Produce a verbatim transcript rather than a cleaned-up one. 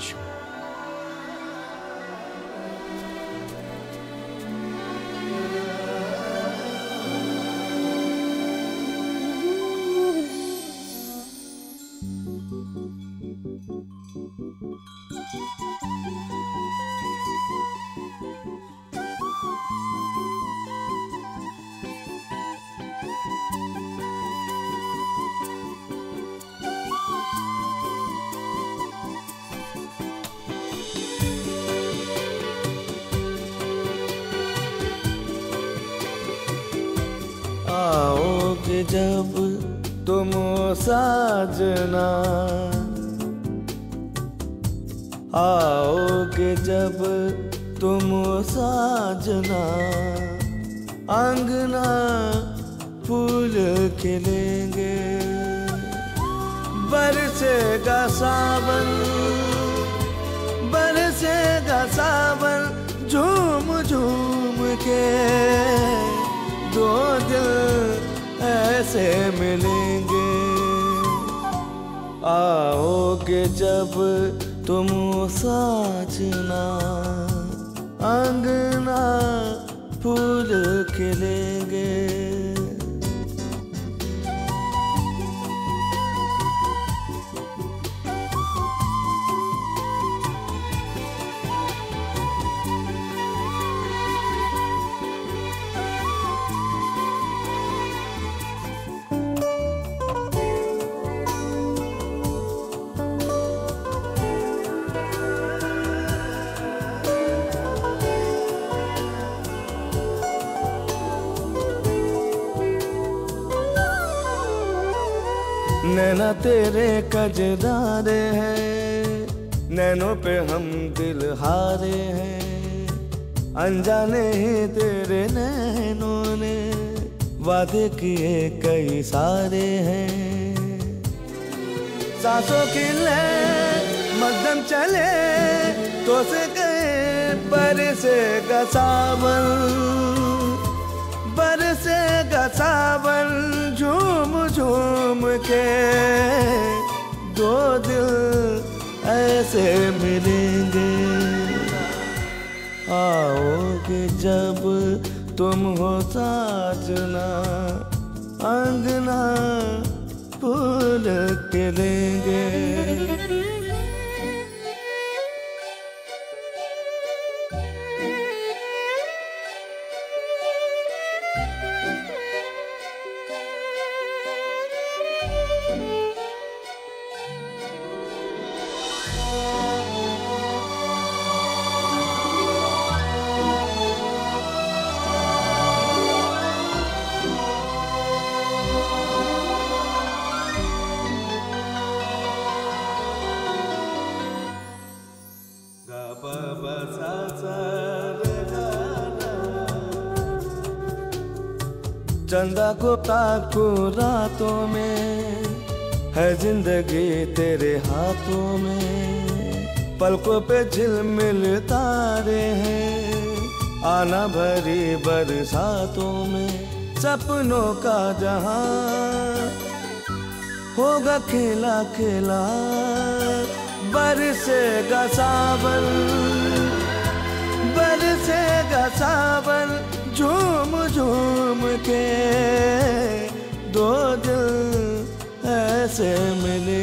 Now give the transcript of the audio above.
आज। आओगे जब तुम साजना, आओगे जब तुम साजना, अंगना फूल खिलेंगे, बरसेगा सावन, बरसेगा सावन, झूम झूम के दो दिल ऐसे मिलेंगे। आओगे जब तुम साजना, अंगना फूल खिलेंगे। नैना तेरे कजरारे हैं, नैनों पे हम दिल हारे हैं, अनजाने ही तेरे नैनों ने वादे किए कई सारे हैं। सांसों की ले मध्यम चले तो से गए, बरसेगा सावन, बरसेगा सावन, झूम झूम के दो दिल ऐसे मिलेंगे। आओगे जब तुम हो साजना, अंगना फूल खिलेंगे। चंदा को ताको रातों में, है जिंदगी तेरे हाथों में, पलकों पे झिलमिल तारे हैं, आना भरी बरसातों में, सपनों का जहां होगा खेला खेला, बरसेगा सावन, बरसेगा सावन, झूम झूम के दो दिल ऐसे मिले।